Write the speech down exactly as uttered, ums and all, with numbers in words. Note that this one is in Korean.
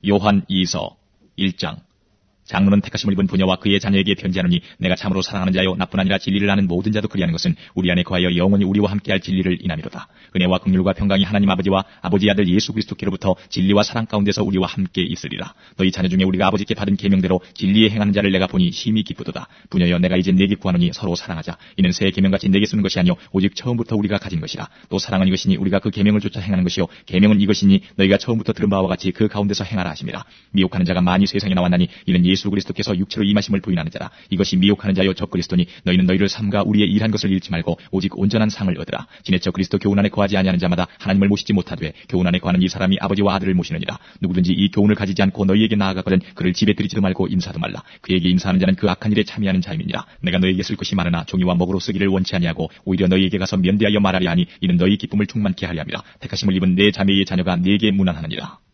요한 이서 일 장. 장로는 택하심을 입은 부녀와 그의 자녀에게 편지하노니 내가 참으로 사랑하는 자요 나뿐 아니라 진리를 아는 모든 자도 그리하는 것은 우리 안에 거하여 영원히 우리와 함께할 진리를 인함이로다. 은혜와 긍휼과 평강이 하나님 아버지와 아버지의 아들 예수 그리스도께로부터 진리와 사랑 가운데서 우리와 함께 있으리라. 너희 자녀 중에 우리가 아버지께 받은 계명대로 진리에 행하는 자를 내가 보니 심히 기쁘도다. 부녀여 내가 이제 네게 구하노니 서로 사랑하자. 이는 새 계명같이 네게 쓰는 것이 아니요 오직 처음부터 우리가 가진 것이라. 또 사랑은 이것이니 우리가 그 계명을 쫓아 행하는 것이요 계명은 이것이니 너희가 처음부터 들은 바와 같이 그 가운데서 행하라 하심이라. 미혹하는 자가 많이 세상에 나왔나니 이는 예수 그리스도께서 육체로 임하심을 부인하는 자라. 이것이 미혹하는 자요 적 그리스도니 너희는 너희를 삼가 우리의 일한 것을 잃지 말고 오직 온전한 상을 얻으라. 지내쳐 그리스도 교훈 안에 거하지 아니하는 자마다 하나님을 모시지 못하되 교훈 안에 거하는 이 사람이 아버지와 아들을 모시느니라. 누구든지 이 교훈을 가지지 않고 너희에게 나아가거든 그를 집에 들이지도 말고 인사도 말라. 그에게 인사하는 자는 그 악한 일에 참여하는 자임이니라. 내가 너희에게 쓸 것이 많으나 종이와 먹으로 쓰기를 원치 아니하고 오히려 너희에게 가서 면대하여 말하려 하니 이는 너희 기쁨을 충만케 하려 함이라. 택하심을 입은 내 자매의 자녀가 네게 문안하느니라.